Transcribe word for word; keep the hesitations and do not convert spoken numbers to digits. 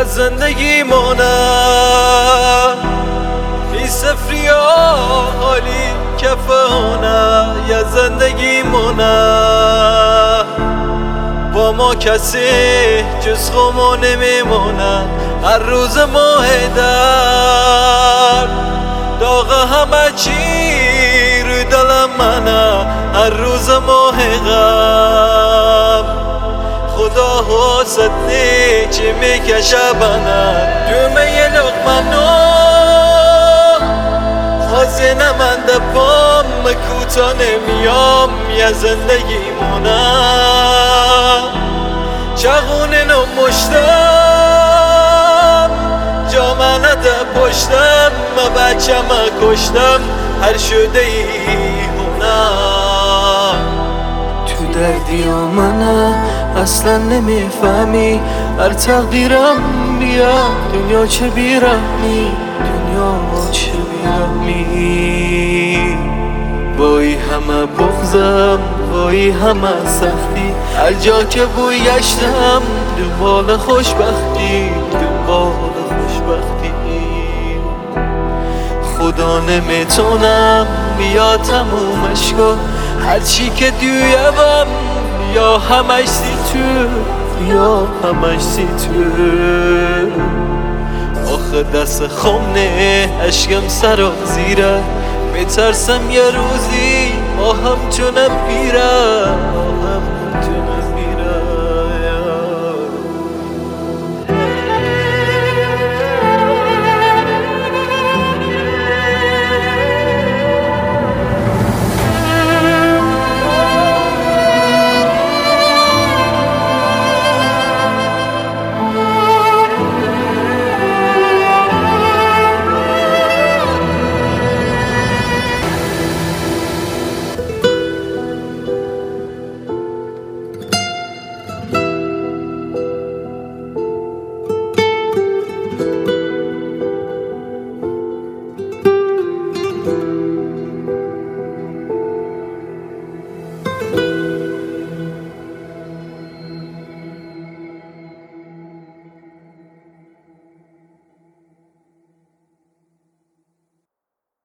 یا زندگی مونه بی صفری یا حالی کفونه یا زندگی مونه با ما کسی جز خمو نمیمونه هر روز ماه در داغ همه چی روی دل منه هر روز ماه غم خدا حسدی چی میکشه بنا دومه یه لقمه خازنه من دپام کوتا نمیام یا زندگی مونه چغونه نو مشتم جامنه ده پشتم ما بچه ما کشتم هر شده ای هونم تو دردی آمنه اصلا نمیفهمی هر تقدیرم بیا دنیا چه بیرحمی دنیا چه بیرحمی وای همه بغضم وای همه سختی هر جا که بوی گشتم دنبال خوشبختی دنبال خوشبختی خدا نمیتونم بیا تمومش کن هرچی که دویم یا همش سی تو یا همش سی تو آخه دست خمنه عشقم سر و زیره میترسم یه روزی آهم چونه پیره